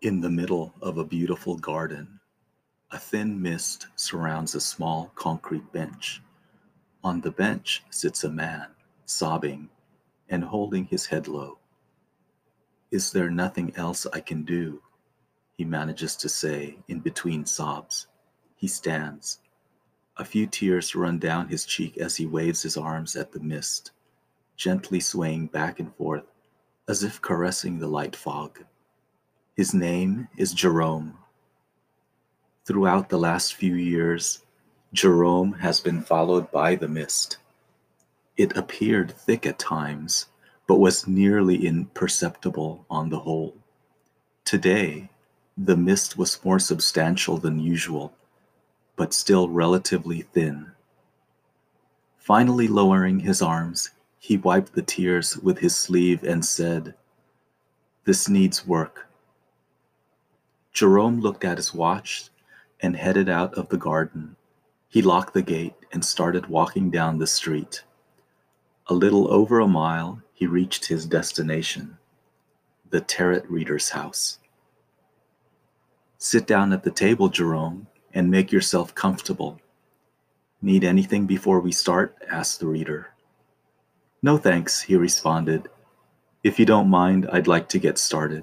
In the middle of a beautiful garden, a thin mist surrounds a small concrete bench. On the bench sits a man, sobbing and holding his head low. "Is there nothing else I can do?" he manages to say in between sobs. He stands. A few tears run down his cheek as he waves his arms at the mist, gently swaying back and forth as if caressing the light fog. His name is Jerome. Throughout the last few years, Jerome has been followed by the mist. It appeared thick at times, but was nearly imperceptible on the whole. Today, the mist was more substantial than usual, but still relatively thin. Finally lowering his arms, he wiped the tears with his sleeve and said, "This needs work." Jerome looked at his watch and headed out of the garden. He locked the gate and started walking down the street. A little over a mile, he reached his destination, the Tarot Reader's house. "Sit down at the table, Jerome, and make yourself comfortable." "Need anything before we start?" asked the reader. "No thanks," he responded. "If you don't mind, I'd like to get started."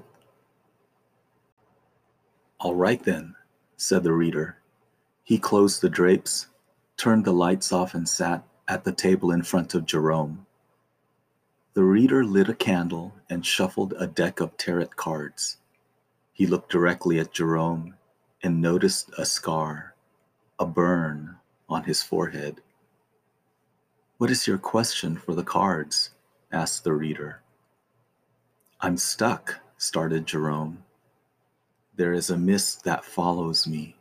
"All right then," said the reader. He closed the drapes, turned the lights off, and sat at the table in front of Jerome. The reader lit a candle and shuffled a deck of tarot cards. He looked directly at Jerome and noticed a scar, a burn on his forehead. "What is your question for the cards?" asked the reader. "I'm stuck," started Jerome. "There is a mist that follows me."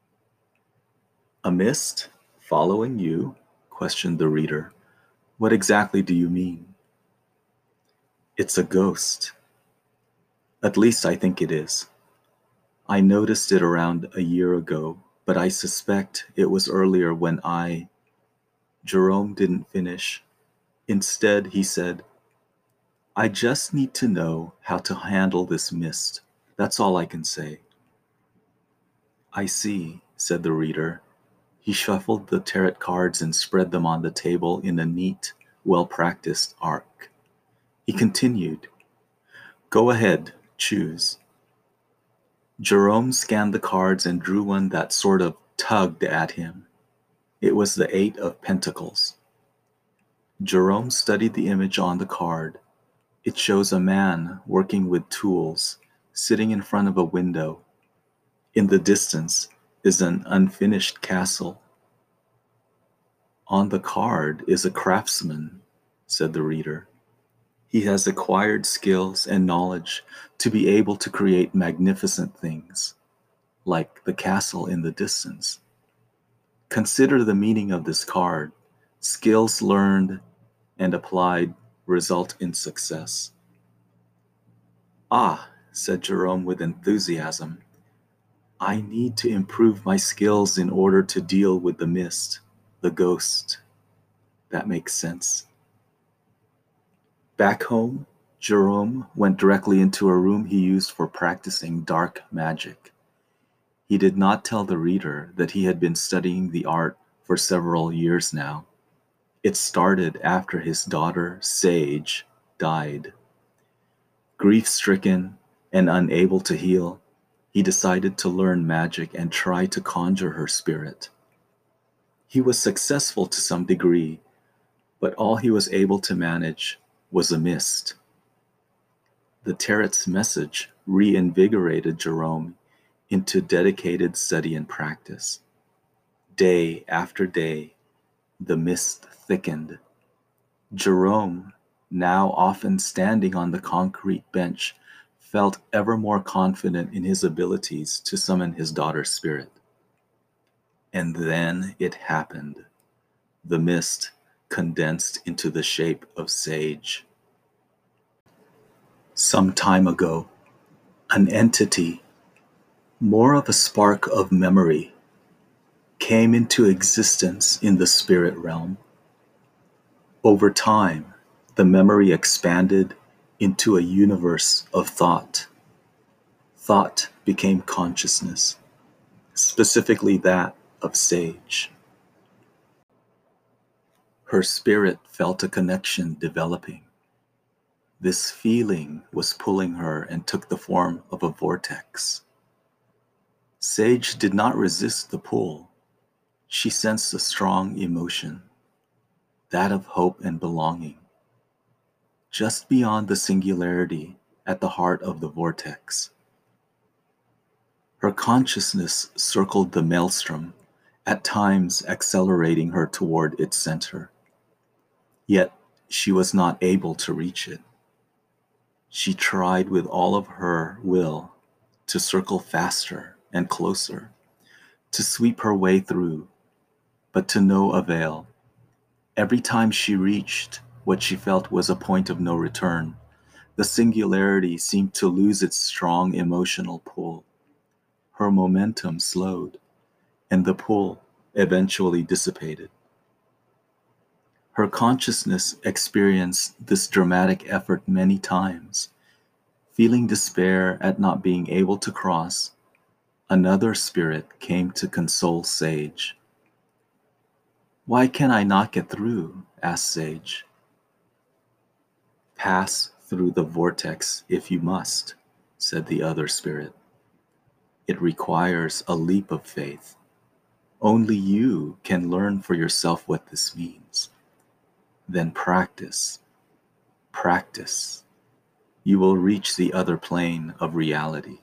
"A mist? Following you?" questioned the reader. "What exactly do you mean?" "It's a ghost. At least I think it is. I noticed it around a year ago, but I suspect it was earlier when Jerome didn't finish. Instead, he said, "I just need to know how to handle this mist. That's all I can say." "I see," said the reader. He shuffled the tarot cards and spread them on the table in a neat, well-practiced arc. He continued, "Go ahead, choose." Jerome scanned the cards and drew one that sort of tugged at him. It was the Eight of Pentacles. Jerome studied the image on the card. It shows a man working with tools, sitting in front of a window. In the distance is an unfinished castle. "On the card is a craftsman," said the reader. "He has acquired skills and knowledge to be able to create magnificent things, like the castle in the distance. Consider the meaning of this card. Skills learned and applied result in success." "Ah," said Jerome with enthusiasm. "I need to improve my skills in order to deal with the mist, the ghost. That makes sense." Back home, Jerome went directly into a room he used for practicing dark magic. He did not tell the reader that he had been studying the art for several years now. It started after his daughter, Sage, died. Grief-stricken and unable to heal, he decided to learn magic and try to conjure her spirit. He was successful to some degree, but all he was able to manage was a mist. The tarot's message reinvigorated Jerome into dedicated study and practice. Day after day, the mist thickened. Jerome, now often standing on the concrete bench, felt ever more confident in his abilities to summon his daughter's spirit. And then it happened. The mist condensed into the shape of Sage. Some time ago, an entity, more of a spark of memory, came into existence in the spirit realm. Over time, the memory expanded into a universe of thought. Thought became consciousness, specifically that of Sage. Her spirit felt a connection developing. This feeling was pulling her and took the form of a vortex. Sage did not resist the pull. She sensed a strong emotion, that of hope and belonging. Just beyond the singularity at the heart of the vortex. Her consciousness circled the maelstrom, at times accelerating her toward its center. Yet she was not able to reach it. She tried with all of her will to circle faster and closer, to sweep her way through, but to no avail. Every time she reached what she felt was a point of no return, the singularity seemed to lose its strong emotional pull. Her momentum slowed, and the pull eventually dissipated. Her consciousness experienced this dramatic effort many times. Feeling despair at not being able to cross, another spirit came to console Sage. "Why can I not get through?" asked Sage. "Pass through the vortex if you must," said the other spirit. "It requires a leap of faith. Only you can learn for yourself what this means. Then practice. Practice. You will reach the other plane of reality."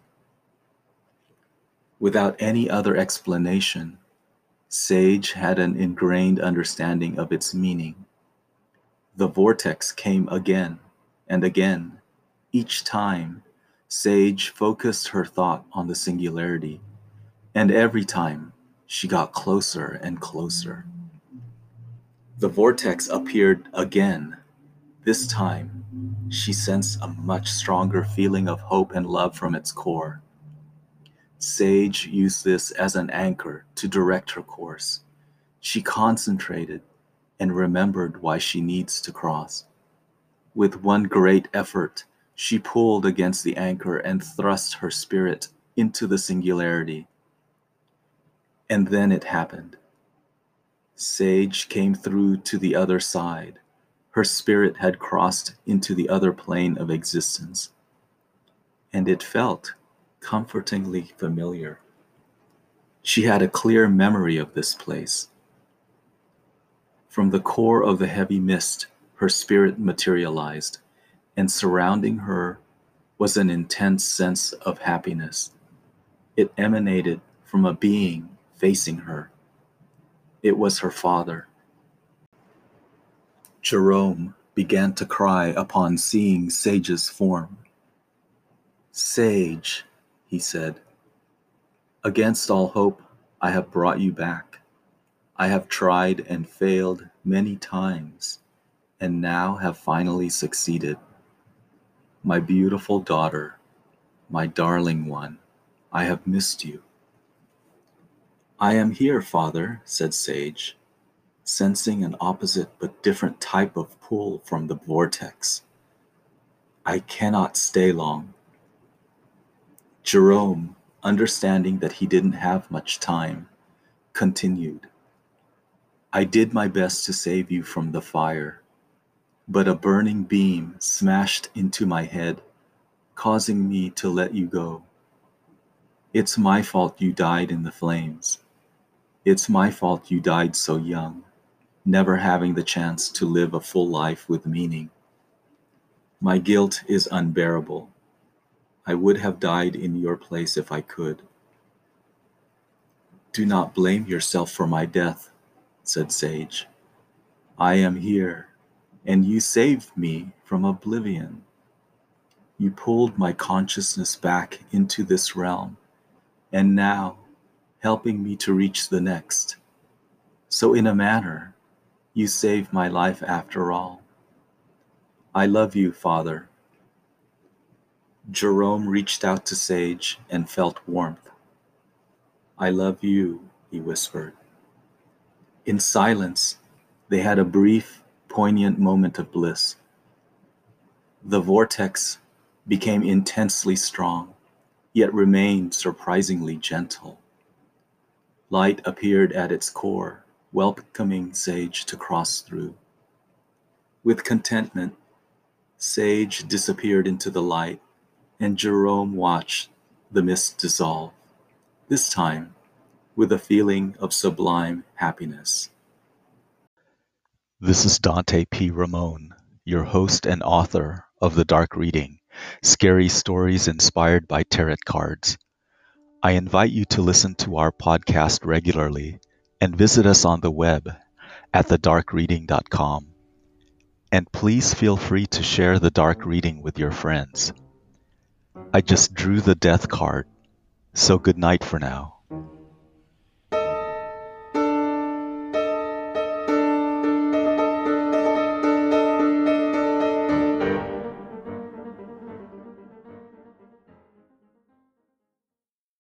Without any other explanation, Sage had an ingrained understanding of its meaning. The vortex came again and again. Each time, Sage focused her thought on the singularity, and every time she got closer and closer. The vortex appeared again. This time, she sensed a much stronger feeling of hope and love from its core. Sage used this as an anchor to direct her course. She concentrated and remembered why she needs to cross. With one great effort, she pulled against the anchor and thrust her spirit into the singularity. And then it happened. Sage came through to the other side. Her spirit had crossed into the other plane of existence, and it felt comfortingly familiar. She had a clear memory of this place. From the core of the heavy mist, her spirit materialized, and surrounding her was an intense sense of happiness. It emanated from a being facing her. It was her father. Jerome began to cry upon seeing Sage's form. "Sage," he said, "against all hope, I have brought you back. I have tried and failed many times, and now have finally succeeded. My beautiful daughter, my darling one, I have missed you." "I am here, Father," said Sage, sensing an opposite but different type of pull from the vortex. "I cannot stay long." Jerome, understanding that he didn't have much time, continued, "I did my best to save you from the fire, but a burning beam smashed into my head, causing me to let you go. It's my fault you died in the flames. It's my fault you died so young, never having the chance to live a full life with meaning. My guilt is unbearable. I would have died in your place if I could." "Do not blame yourself for my death," said Sage. "I am here, and you saved me from oblivion. You pulled my consciousness back into this realm, and now helping me to reach the next. So in a manner, you saved my life after all. I love you, Father." Jerome reached out to Sage and felt warmth. "I love you," he whispered. In silence, they had a brief, poignant moment of bliss. The vortex became intensely strong, yet remained surprisingly gentle. Light appeared at its core, welcoming Sage to cross through. With contentment, Sage disappeared into the light, and Jerome watched the mist dissolve, this time with a feeling of sublime happiness. This is Dante P. Ramon, your host and author of The Dark Reading, Scary Stories Inspired by Tarot Cards. I invite you to listen to our podcast regularly and visit us on the web at thedarkreading.com. And please feel free to share The Dark Reading with your friends. I just drew the death card, so good night for now.